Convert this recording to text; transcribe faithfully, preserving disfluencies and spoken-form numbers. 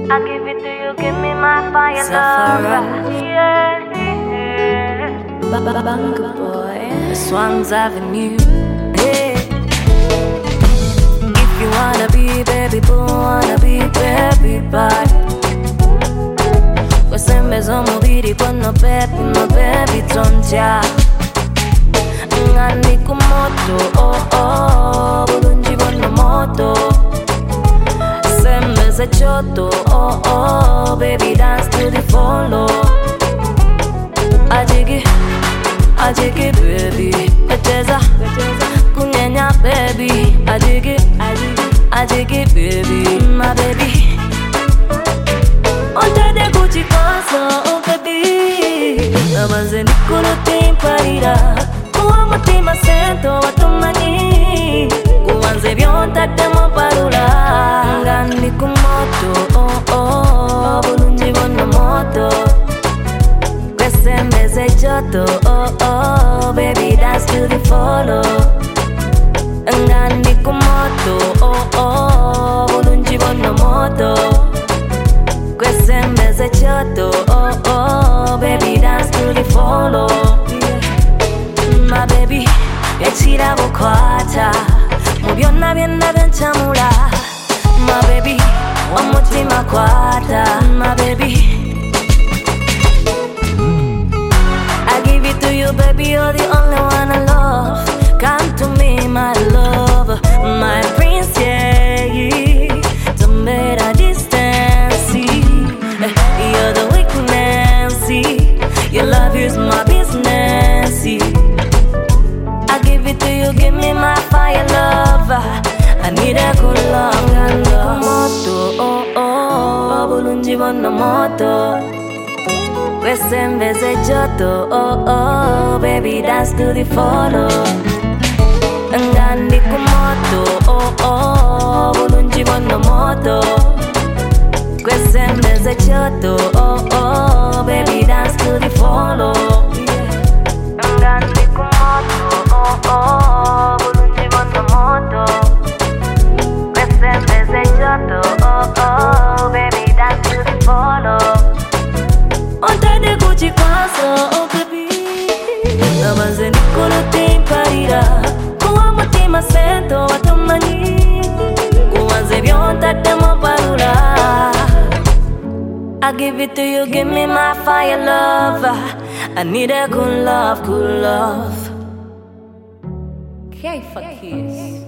I give it to you, give me my fire love. Yeah, yeah. Banga boy, Swans Avenue. Hey. If you wanna be baby boo, wanna be baby bye. Questo mubiri quando baby, my baby tonja. Ngani kumoto, oh oh, bulunji bono moto. Sembe se choto, oh oh, baby dance to the follow. Ajigi, ajigi baby, peteza, kunyenya baby. Ajigi, ajigi baby, my baby. Onde de Gucci paso, oh baby. Namanze nikolo timparira, kuwa mutima sento watumani. Kuwanze byonta demo parula, ngani kumoto, oh oh, bulunji bono moto. Kwesembeze choto, oh oh, baby dance to the follow. Ngani kumoto, oh oh, bulunji bono moto. Kwesembeze choto, oh oh, baby dance to the follow. My baby, yechira bukwata, mubyonna byonna byenchamula. My baby, omutima kwata, my baby. I give it to you, baby, you're the only one I love. Come to me, my love, my prince, yeah. Don't make a distance, you're the weakness, your love is my business. I give it to you, give me my fire love. I need a cool long and long moto, oh oh, bulunji bono moto. Kwesembeze choto, oh oh, baby dance to the follow. Ngani kumoto, oh oh, bulunji bono moto. Kwesembeze choto, oh oh, baby dance to the follow. Ngani kumoto, oh oh, bulunji bono moto. Kwesembeze choto, oh oh, baby dance to the follow. Onde de Gucci kwaso, oh baby. Namanze nikolo timparira, kuwa mutima sento watumani. Kuwanze byonta demo parula. I give it to you, give me my fire love. I need a cool love, cool love. que é isso?